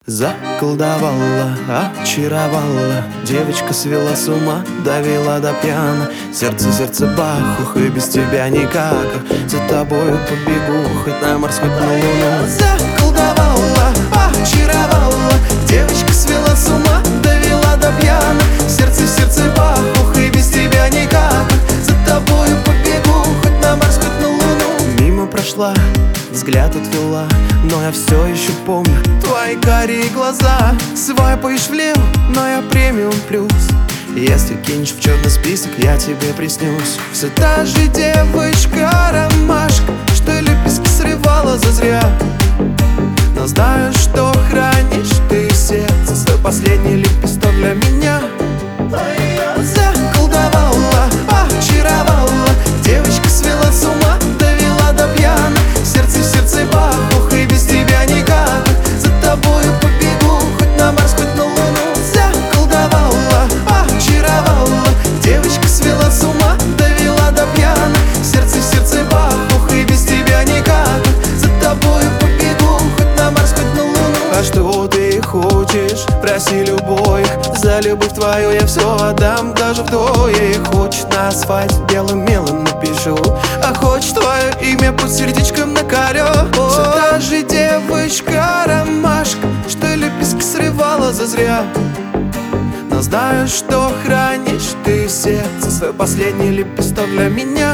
Заколдовала, очаровала, девочка свела с ума, довела до пьяна. Сердце бах, и без тебя никак. За тобою побегу, хоть на Марс, хоть на Луну. Заколдовала, очаровала, девочка свела с ума, довела до пьяна. Сердце бах, и без тебя никак. За тобою побегу, хоть на Марс, хоть на Луну. Мимо прошла, взгляд отвела, но я все еще помню твои карие глаза. Свайпаешь влево, но я премиум плюс. Если кинешь в черный список, я тебе приснюсь. Все та же девочка-ромашка, что лепестки срывала зазря. Но знаю, что хранишь ты в сердце свой последний лепесток для меня. Заколдовала, очаровала, девочка свела с ума, довела до пьяна. Сердце бах, и без тебя никак. За тобою побегу, хоть на Марс, хоть на Луну. Заколдовала, очаровала, девочка свела с ума, довела до пьяна. Сердце бах, и без тебя никак. За тобою побегу, хоть на Марс, хоть на Луну. А что ты хочешь? Проси любовь. За любовь твою я все отдам, даже вдвое. Хочешь на асфальт белым мелом напишу, а хочешь твое имя под сердечком накорю. Все та же девочка-ромашка, что лепестки срывала зазря. Но знаю, что хранишь ты в сердце свой последний лепесток для меня.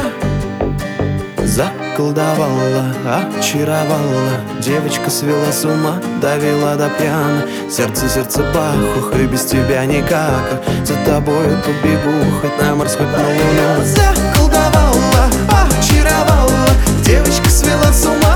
Заколдовала, очаровала, девочка свела с ума, довела до пьяна. Сердце бах, и без тебя никак. За тобою побегу, хоть на Марс, хоть на Луну. Заколдовала, очаровала, девочка свела с ума,